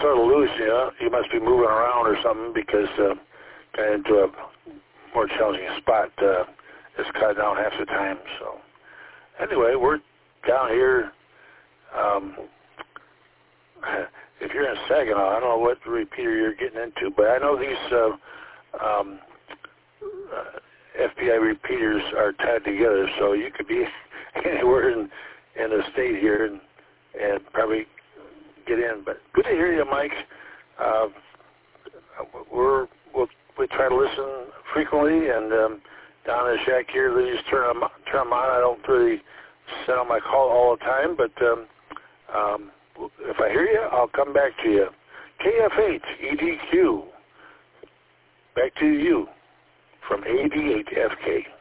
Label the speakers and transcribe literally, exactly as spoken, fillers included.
Speaker 1: sort of loose, you know. You must be moving around or something because uh, got into a more challenging spot. Uh, it's cut down half the time. So anyway, we're down here. Um, if you're in Saginaw, I don't know what repeater you're getting into, but I know these uh, um, uh, F P I repeaters are tied together, so you could be anywhere in, in the state here and, and probably get in. But good to hear you, Mike. Uh, we're we'll, we try to listen frequently, and um, down in the shack here, they just turn them turn them on. I don't really set on my call all the time, but um, um, if I hear you, I'll come back to you. K F eight E D Q. Back to you from A D eight F K.